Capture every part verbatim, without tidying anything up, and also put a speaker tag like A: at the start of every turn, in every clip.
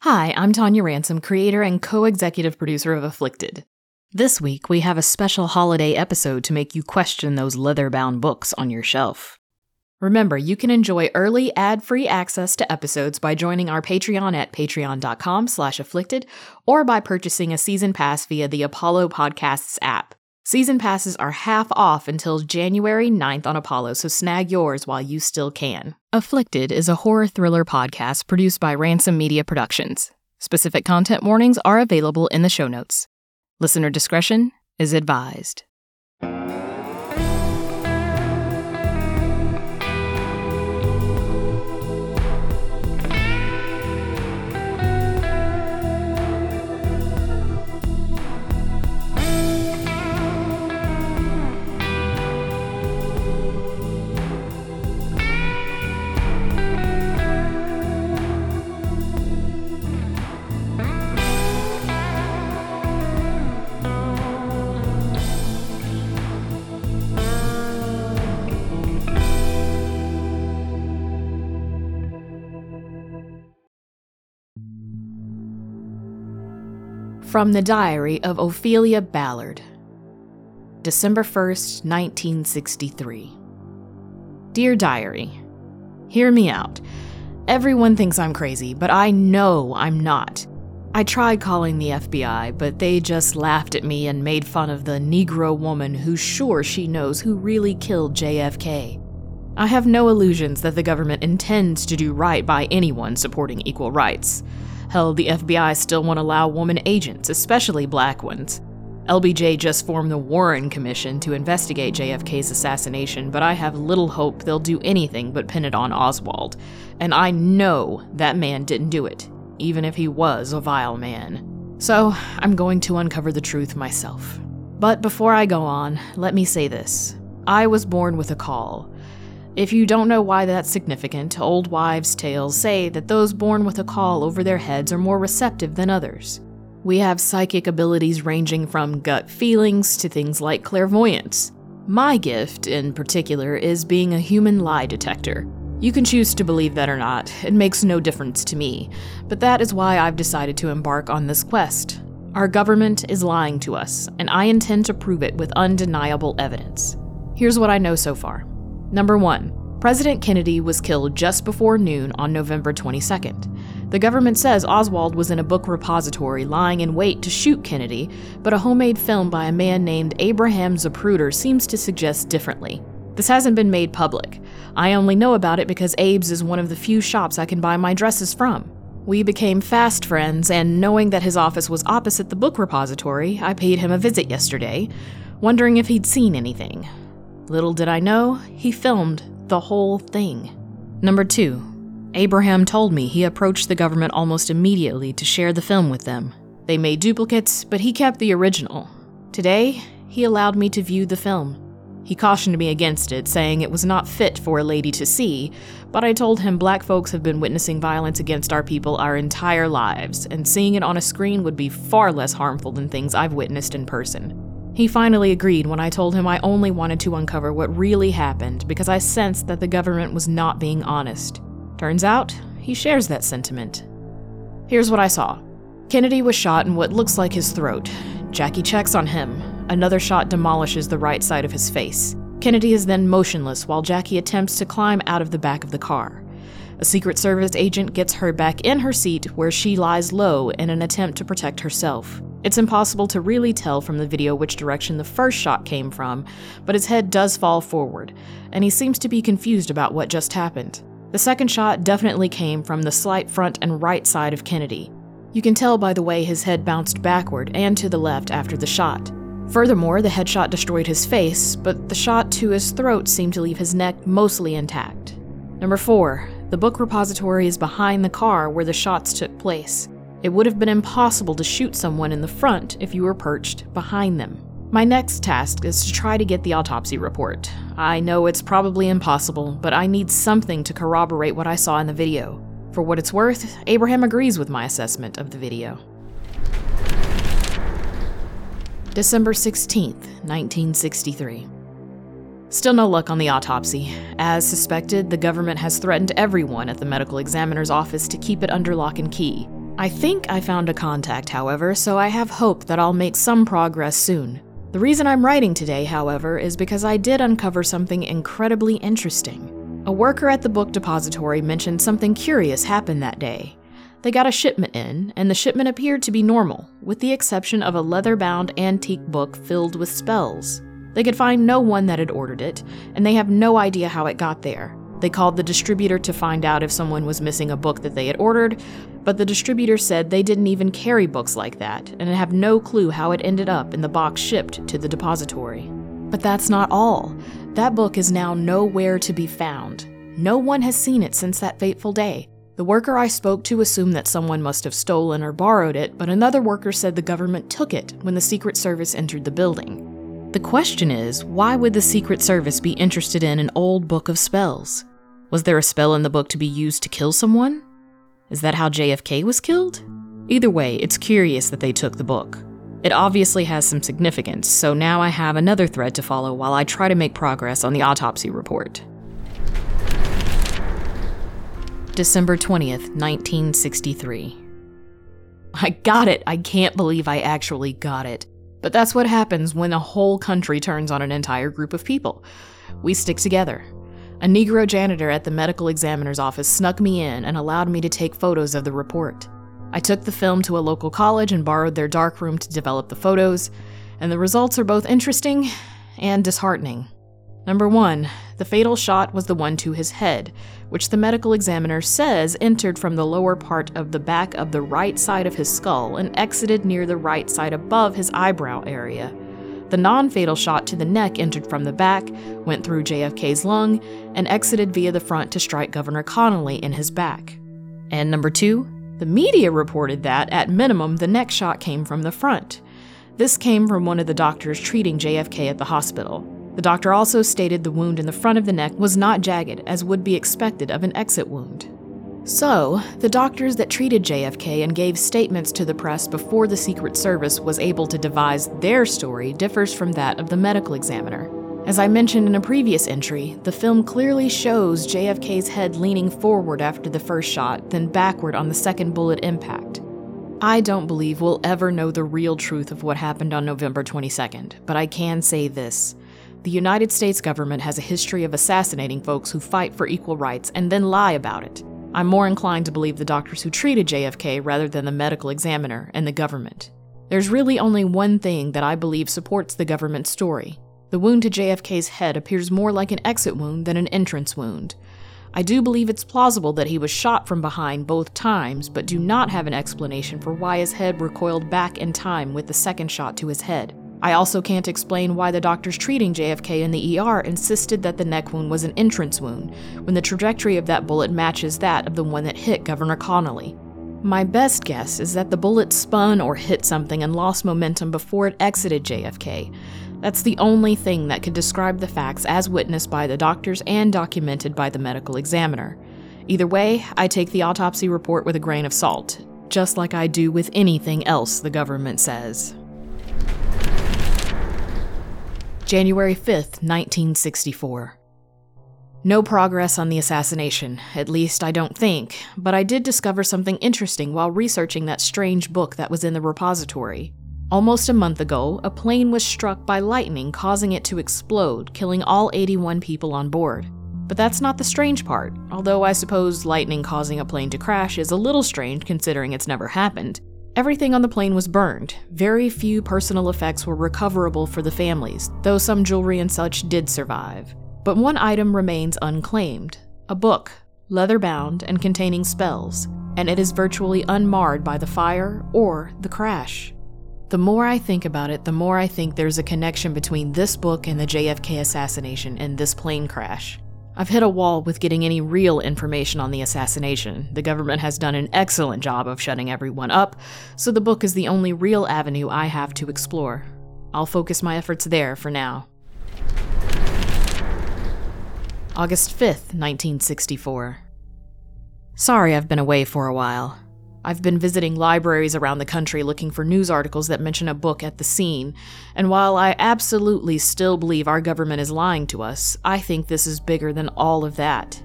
A: Hi, I'm Tanya Ransom, creator and co-executive producer of Afflicted. This week, we have a special holiday episode to make you question those leather-bound books on your shelf. Remember, you can enjoy early, ad-free access to episodes by joining our Patreon at patreon.com slash afflicted or by purchasing a season pass via the Apollo Podcasts app. Season passes are half off until January ninth on Apollo, so snag yours while you still can. Afflicted is a horror thriller podcast produced by Ransom Media Productions. Specific content warnings are available in the show notes. Listener discretion is advised. From the Diary of Ophelia Ballard, December first, nineteen sixty-three. Dear Diary, hear me out. Everyone thinks I'm crazy, but I know I'm not. I tried calling the F B I, but they just laughed at me and made fun of the Negro woman who's sure she knows who really killed J F K. I have no illusions that the government intends to do right by anyone supporting equal rights. Hell, the F B I still won't allow woman agents, especially black ones. L B J just formed the Warren Commission to investigate J F K's assassination, but I have little hope they'll do anything but pin it on Oswald. And I know that man didn't do it, even if he was a vile man. So, I'm going to uncover the truth myself. But before I go on, let me say this. I was born with a caul. If you don't know why that's significant, old wives' tales say that those born with a caul over their heads are more receptive than others. We have psychic abilities ranging from gut feelings to things like clairvoyance. My gift, in particular, is being a human lie detector. You can choose to believe that or not, it makes no difference to me, but that is why I've decided to embark on this quest. Our government is lying to us, and I intend to prove it with undeniable evidence. Here's what I know so far. Number one, President Kennedy was killed just before noon on November twenty-second. The government says Oswald was in a book repository lying in wait to shoot Kennedy, but a homemade film by a man named Abraham Zapruder seems to suggest differently. This hasn't been made public. I only know about it because Abe's is one of the few shops I can buy my dresses from. We became fast friends, and knowing that his office was opposite the book repository, I paid him a visit yesterday, wondering if he'd seen anything. Little did I know, he filmed the whole thing. Number two, Abraham told me he approached the government almost immediately to share the film with them. They made duplicates, but he kept the original. Today, he allowed me to view the film. He cautioned me against it, saying it was not fit for a lady to see, but I told him black folks have been witnessing violence against our people our entire lives, and seeing it on a screen would be far less harmful than things I've witnessed in person. He finally agreed when I told him I only wanted to uncover what really happened because I sensed that the government was not being honest. Turns out, he shares that sentiment. Here's what I saw. Kennedy was shot in what looks like his throat. Jackie checks on him. Another shot demolishes the right side of his face. Kennedy is then motionless while Jackie attempts to climb out of the back of the car. A Secret Service agent gets her back in her seat where she lies low in an attempt to protect herself. It's impossible to really tell from the video which direction the first shot came from, but his head does fall forward, and he seems to be confused about what just happened. The second shot definitely came from the slight front and right side of Kennedy. You can tell by the way his head bounced backward and to the left after the shot. Furthermore, the headshot destroyed his face, but the shot to his throat seemed to leave his neck mostly intact. Number four, the book repository is behind the car where the shots took place. It would have been impossible to shoot someone in the front if you were perched behind them. My next task is to try to get the autopsy report. I know it's probably impossible, but I need something to corroborate what I saw in the video. For what it's worth, Abraham agrees with my assessment of the video. December sixteenth, nineteen sixty-three. Still no luck on the autopsy. As suspected, the government has threatened everyone at the medical examiner's office to keep it under lock and key. I think I found a contact, however, so I have hope that I'll make some progress soon. The reason I'm writing today, however, is because I did uncover something incredibly interesting. A worker at the book depository mentioned something curious happened that day. They got a shipment in, and the shipment appeared to be normal, with the exception of a leather-bound antique book filled with spells. They could find no one that had ordered it, and they have no idea how it got there. They called the distributor to find out if someone was missing a book that they had ordered, but the distributor said they didn't even carry books like that, and have no clue how it ended up in the box shipped to the depository. But that's not all. That book is now nowhere to be found. No one has seen it since that fateful day. The worker I spoke to assumed that someone must have stolen or borrowed it, but another worker said the government took it when the Secret Service entered the building. The question is, why would the Secret Service be interested in an old book of spells? Was there a spell in the book to be used to kill someone? Is that how J F K was killed? Either way, it's curious that they took the book. It obviously has some significance, so now I have another thread to follow while I try to make progress on the autopsy report. December twentieth, nineteen sixty-three. I got it! I can't believe I actually got it. But that's what happens when a whole country turns on an entire group of people. We stick together. A Negro janitor at the medical examiner's office snuck me in and allowed me to take photos of the report. I took the film to a local college and borrowed their darkroom to develop the photos, and the results are both interesting and disheartening. Number one, the fatal shot was the one to his head, which the medical examiner says entered from the lower part of the back of the right side of his skull and exited near the right side above his eyebrow area. The non-fatal shot to the neck entered from the back, went through J F K's lung, and exited via the front to strike Governor Connally in his back. And number two, the media reported that, at minimum, the neck shot came from the front. This came from one of the doctors treating J F K at the hospital. The doctor also stated the wound in the front of the neck was not jagged, as would be expected of an exit wound. So, the doctors that treated J F K and gave statements to the press before the Secret Service was able to devise their story differs from that of the medical examiner. As I mentioned in a previous entry, the film clearly shows J F K's head leaning forward after the first shot, then backward on the second bullet impact. I don't believe we'll ever know the real truth of what happened on November twenty-second, but I can say this. The United States government has a history of assassinating folks who fight for equal rights and then lie about it. I'm more inclined to believe the doctors who treated J F K rather than the medical examiner and the government. There's really only one thing that I believe supports the government's story. The wound to J F K's head appears more like an exit wound than an entrance wound. I do believe it's plausible that he was shot from behind both times, but do not have an explanation for why his head recoiled back in time with the second shot to his head. I also can't explain why the doctors treating J F K in the E R insisted that the neck wound was an entrance wound, when the trajectory of that bullet matches that of the one that hit Governor Connally. My best guess is that the bullet spun or hit something and lost momentum before it exited J F K. That's the only thing that could describe the facts as witnessed by the doctors and documented by the medical examiner. Either way, I take the autopsy report with a grain of salt, just like I do with anything else the government says. January fifth, nineteen sixty-four. No progress on the assassination, at least I don't think, but I did discover something interesting while researching that strange book that was in the repository. Almost a month ago, a plane was struck by lightning, causing it to explode, killing all eighty-one people on board. But that's not the strange part, although I suppose lightning causing a plane to crash is a little strange considering it's never happened. Everything on the plane was burned. Very few personal effects were recoverable for the families, though some jewelry and such did survive. But one item remains unclaimed, a book, leather-bound and containing spells, and it is virtually unmarred by the fire or the crash. The more I think about it, the more I think there's a connection between this book and the J F K assassination and this plane crash. I've hit a wall with getting any real information on the assassination. The government has done an excellent job of shutting everyone up, so the book is the only real avenue I have to explore. I'll focus my efforts there for now. August fifth, nineteen sixty-four. Sorry I've been away for a while. I've been visiting libraries around the country looking for news articles that mention a book at the scene, and while I absolutely still believe our government is lying to us, I think this is bigger than all of that.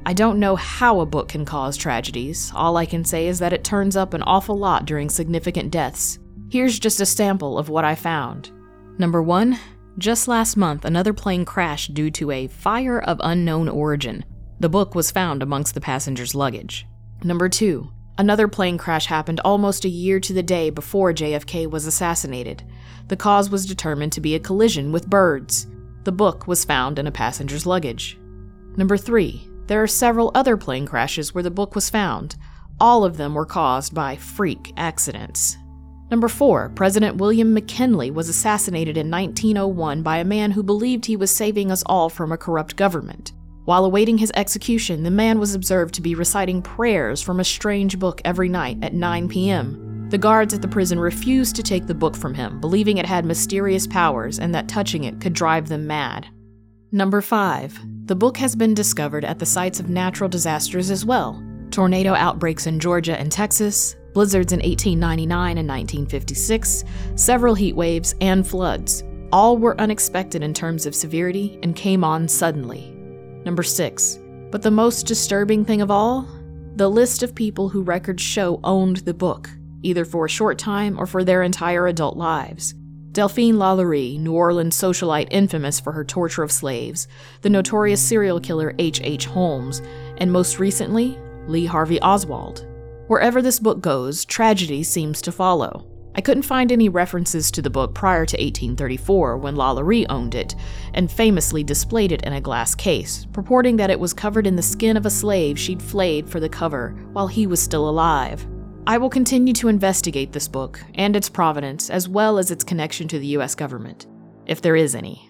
A: I don't know how a book can cause tragedies. All I can say is that it turns up an awful lot during significant deaths. Here's just a sample of what I found. Number one, just last month, another plane crashed due to a fire of unknown origin. The book was found amongst the passenger's luggage. Number two, another plane crash happened almost a year to the day before J F K was assassinated. The cause was determined to be a collision with birds. The book was found in a passenger's luggage. Number three, there are several other plane crashes where the book was found. All of them were caused by freak accidents. Number four, President William McKinley was assassinated in nineteen oh one by a man who believed he was saving us all from a corrupt government. While awaiting his execution, the man was observed to be reciting prayers from a strange book every night at nine p.m. The guards at the prison refused to take the book from him, believing it had mysterious powers and that touching it could drive them mad. Number five, the book has been discovered at the sites of natural disasters as well. Tornado outbreaks in Georgia and Texas, blizzards in eighteen ninety-nine and nineteen fifty-six, several heat waves, and floods. All were unexpected in terms of severity and came on suddenly. Number six, but the most disturbing thing of all? The list of people who records show owned the book, either for a short time or for their entire adult lives. Delphine Lalaurie, New Orleans socialite infamous for her torture of slaves, the notorious serial killer H H. Holmes, and most recently, Lee Harvey Oswald. Wherever this book goes, tragedy seems to follow. I couldn't find any references to the book prior to eighteen thirty-four, when Lalaurie owned it, and famously displayed it in a glass case, purporting that it was covered in the skin of a slave she'd flayed for the cover while he was still alive. I will continue to investigate this book and its provenance, as well as its connection to the U S government, if there is any.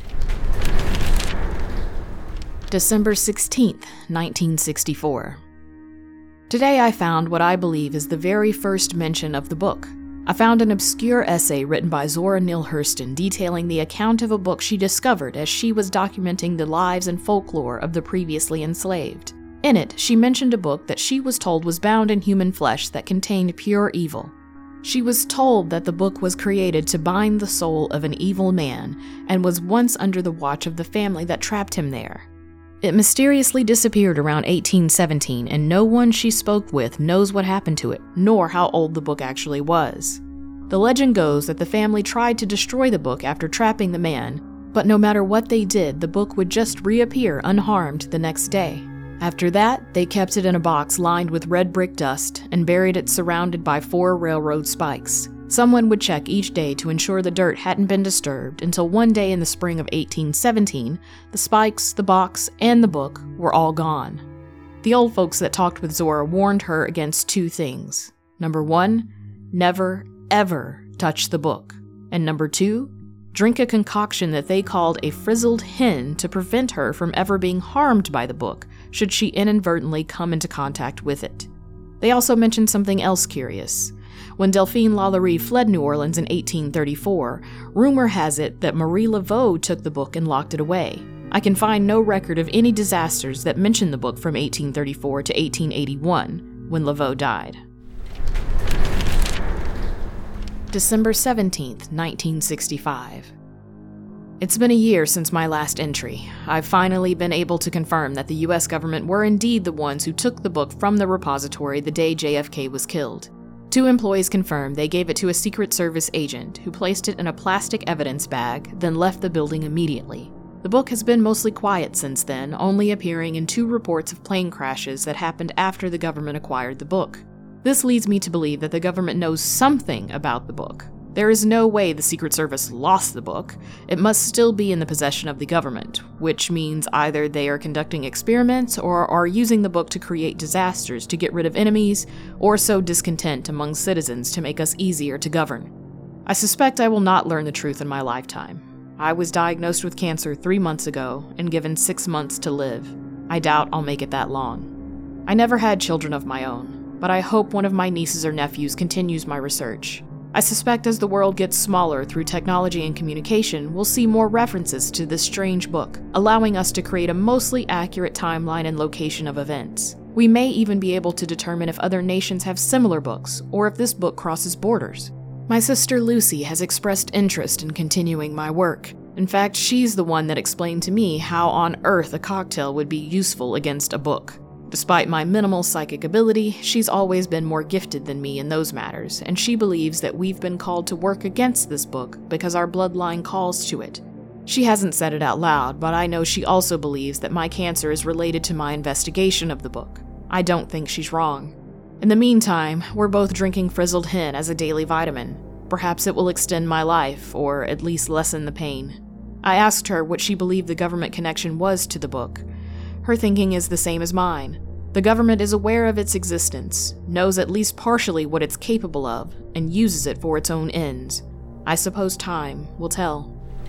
A: December sixteenth, nineteen sixty-four. Today I found what I believe is the very first mention of the book. I found an obscure essay written by Zora Neale Hurston detailing the account of a book she discovered as she was documenting the lives and folklore of the previously enslaved. In it, she mentioned a book that she was told was bound in human flesh that contained pure evil. She was told that the book was created to bind the soul of an evil man and was once under the watch of the family that trapped him there. It mysteriously disappeared around eighteen seventeen, and no one she spoke with knows what happened to it, nor how old the book actually was. The legend goes that the family tried to destroy the book after trapping the man, but no matter what they did, the book would just reappear unharmed the next day. After that, they kept it in a box lined with red brick dust and buried it surrounded by four railroad spikes. Someone would check each day to ensure the dirt hadn't been disturbed until one day in the spring of eighteen seventeen, the spikes, the box, and the book were all gone. The old folks that talked with Zora warned her against two things. Number one, never, ever touch the book. And number two, drink a concoction that they called a frizzled hen to prevent her from ever being harmed by the book, should she inadvertently come into contact with it. They also mentioned something else curious. When Delphine Lalaurie fled New Orleans in eighteen thirty-four, rumor has it that Marie Laveau took the book and locked it away. I can find no record of any disasters that mention the book from eighteen thirty-four to eighteen eighty-one, when Laveau died. December seventeenth, nineteen sixty-five. It's been a year since my last entry. I've finally been able to confirm that the U S government were indeed the ones who took the book from the repository the day J F K was killed. Two employees confirmed they gave it to a Secret Service agent who placed it in a plastic evidence bag, then left the building immediately. The book has been mostly quiet since then, only appearing in two reports of plane crashes that happened after the government acquired the book. This leads me to believe that the government knows something about the book. There is no way the Secret Service lost the book. It must still be in the possession of the government, which means either they are conducting experiments or are using the book to create disasters to get rid of enemies or sow discontent among citizens to make us easier to govern. I suspect I will not learn the truth in my lifetime. I was diagnosed with cancer three months ago and given six months to live. I doubt I'll make it that long. I never had children of my own, but I hope one of my nieces or nephews continues my research. I suspect as the world gets smaller through technology and communication, we'll see more references to this strange book, allowing us to create a mostly accurate timeline and location of events. We may even be able to determine if other nations have similar books, or if this book crosses borders. My sister Lucy has expressed interest in continuing my work. In fact, she's the one that explained to me how on earth a cocktail would be useful against a book. Despite my minimal psychic ability, she's always been more gifted than me in those matters, and she believes that we've been called to work against this book because our bloodline calls to it. She hasn't said it out loud, but I know she also believes that my cancer is related to my investigation of the book. I don't think she's wrong. In the meantime, we're both drinking Frizzled Hen as a daily vitamin. Perhaps it will extend my life, or at least lessen the pain. I asked her what she believed the government connection was to the book. Her thinking is the same as mine. The government is aware of its existence, knows at least partially what it's capable of, and uses it for its own ends. I suppose time will tell.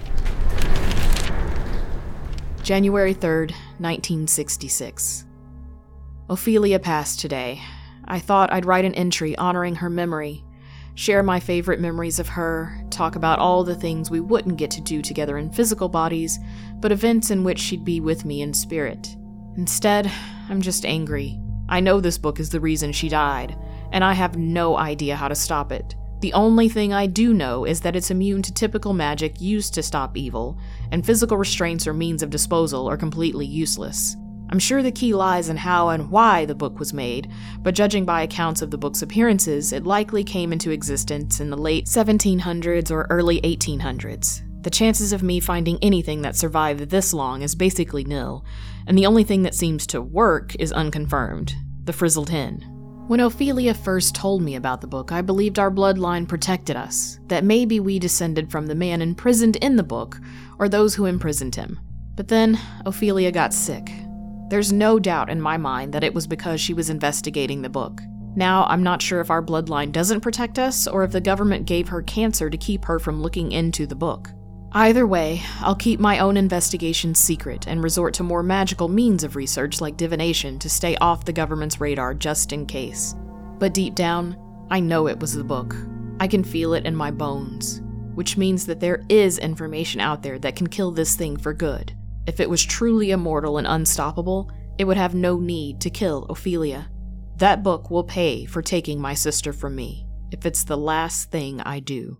A: January third, nineteen sixty-six. Ophelia passed today. I thought I'd write an entry honoring her memory, share my favorite memories of her, talk about all the things we wouldn't get to do together in physical bodies, but events in which she'd be with me in spirit. Instead, I'm just angry. I know this book is the reason she died, and I have no idea how to stop it. The only thing I do know is that it's immune to typical magic used to stop evil, and physical restraints or means of disposal are completely useless. I'm sure the key lies in how and why the book was made, but judging by accounts of the book's appearances, it likely came into existence in the late seventeen hundreds or early eighteen hundreds. The chances of me finding anything that survived this long is basically nil, and the only thing that seems to work is unconfirmed: the Frizzled Hen. When Ophelia first told me about the book, I believed our bloodline protected us, that maybe we descended from the man imprisoned in the book, or those who imprisoned him. But then, Ophelia got sick. There's no doubt in my mind that it was because she was investigating the book. Now, I'm not sure if our bloodline doesn't protect us, or if the government gave her cancer to keep her from looking into the book. Either way, I'll keep my own investigation secret and resort to more magical means of research like divination to stay off the government's radar just in case. But deep down, I know it was the book. I can feel it in my bones, which means that there is information out there that can kill this thing for good. If it was truly immortal and unstoppable, it would have no need to kill Ophelia. That book will pay for taking my sister from me, if it's the last thing I do.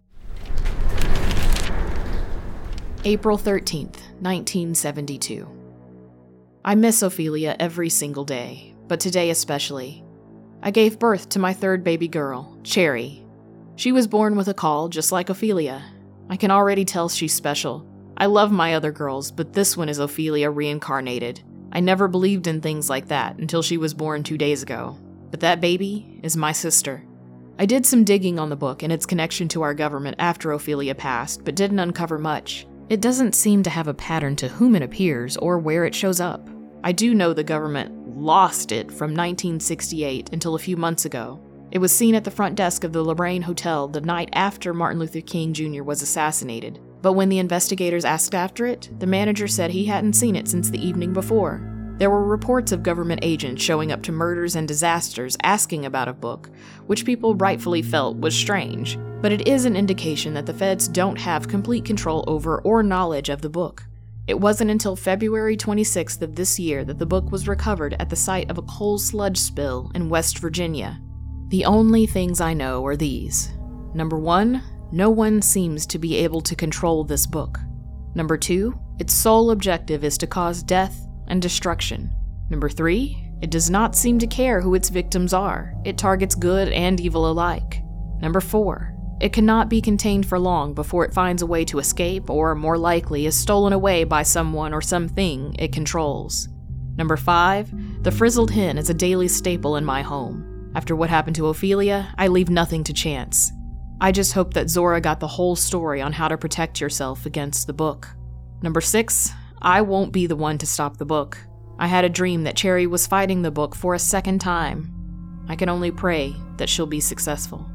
A: April thirteenth, nineteen seventy-two. I miss Ophelia every single day, but today especially. I gave birth to my third baby girl, Cherry. She was born with a caul just like Ophelia. I can already tell she's special. I love my other girls, but this one is Ophelia reincarnated. I never believed in things like that until she was born two days ago. But that baby is my sister. I did some digging on the book and its connection to our government after Ophelia passed, but didn't uncover much. It doesn't seem to have a pattern to whom it appears or where it shows up. I do know the government lost it from nineteen sixty-eight until a few months ago. It was seen at the front desk of the Lorraine Hotel the night after Martin Luther King Junior was assassinated. But when the investigators asked after it, the manager said he hadn't seen it since the evening before. There were reports of government agents showing up to murders and disasters asking about a book, which people rightfully felt was strange. But it is an indication that the feds don't have complete control over or knowledge of the book. It wasn't until February twenty-sixth of this year that the book was recovered at the site of a coal sludge spill in West Virginia. The only things I know are these. Number one, no one seems to be able to control this book. Number two, its sole objective is to cause death and destruction. Number three, it does not seem to care who its victims are. It targets good and evil alike. Number four, it cannot be contained for long before it finds a way to escape, or more likely is stolen away by someone or something it controls. Number five, the Frizzled Hen is a daily staple in my home. After what happened to Ophelia, I leave nothing to chance. I just hope that Zora got the whole story on how to protect yourself against the book. Number six, I won't be the one to stop the book. I had a dream that Cherry was fighting the book for a second time. I can only pray that she'll be successful.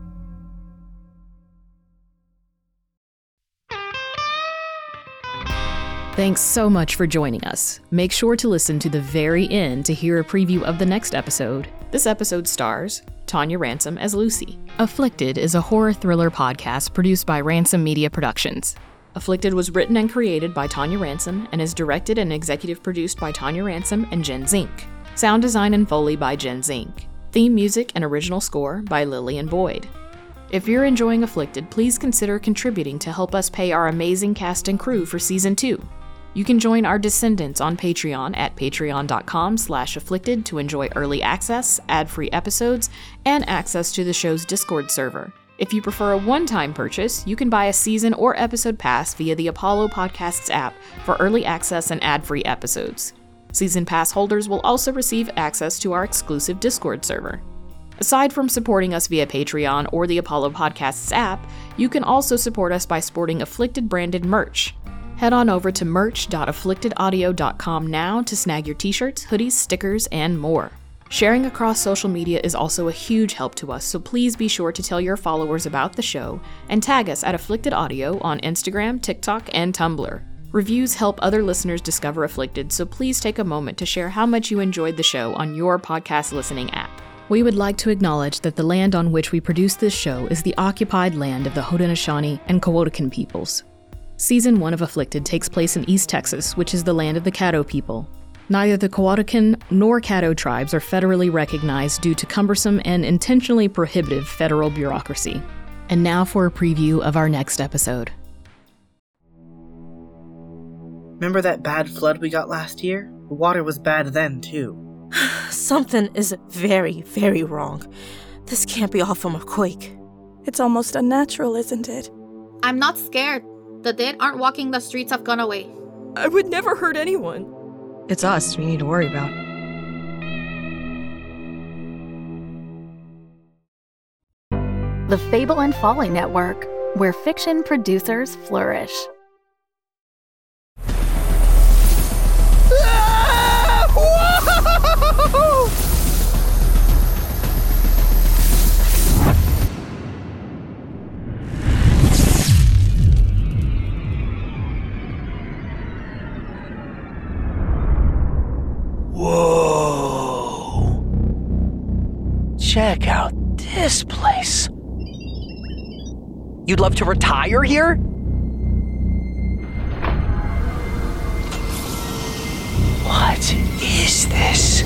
A: Thanks so much for joining us. Make sure to listen to the very end to hear a preview of the next episode. This episode stars Tanya Ransom as Lucy. Afflicted is a horror thriller podcast produced by Ransom Media Productions. Afflicted was written and created by Tanya Ransom and is directed and executive produced by Tanya Ransom and Jen Zink. Sound design and Foley by Jen Zink. Theme music and original score by Lillian Boyd. If you're enjoying Afflicted, please consider contributing to help us pay our amazing cast and crew for Season two. You can join our descendants on Patreon at patreon.com slash afflicted to enjoy early access, ad-free episodes, and access to the show's Discord server. If you prefer a one-time purchase, you can buy a season or episode pass via the Apollo Podcasts app for early access and ad-free episodes. Season pass holders will also receive access to our exclusive Discord server. Aside from supporting us via Patreon or the Apollo Podcasts app, you can also support us by sporting Afflicted-branded merch. Head on over to merch dot afflicted audio dot com now to snag your t-shirts, hoodies, stickers, and more. Sharing across social media is also a huge help to us, so please be sure to tell your followers about the show and tag us at Afflicted Audio on Instagram, TikTok, and Tumblr. Reviews help other listeners discover Afflicted, so please take a moment to share how much you enjoyed the show on your podcast listening app. We would like to acknowledge that the land on which we produce this show is the occupied land of the Haudenosaunee and Cohotican peoples. Season one of Afflicted takes place in East Texas, which is the land of the Caddo people. Neither the Cohotican nor Caddo tribes are federally recognized due to cumbersome and intentionally prohibitive federal bureaucracy. And now for a preview of our next episode.
B: Remember that bad flood we got last year? The water was bad then, too.
C: Something is very, very wrong. This can't be all from a quake.
D: It's almost unnatural, isn't it?
E: I'm not scared. The dead aren't walking the streets of Gunaway.
D: I would never hurt anyone.
F: It's us we need to worry about.
G: The Fable and Folly Network, where fiction producers flourish.
H: Whoa! Check out this place. You'd love to retire here? What is this?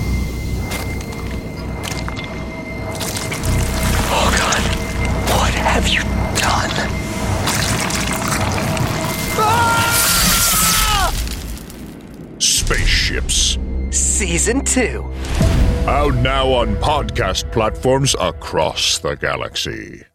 H: Oh God, what have you done? Ah!
I: Spaceships.
H: Season two.
I: Out now on podcast platforms across the galaxy.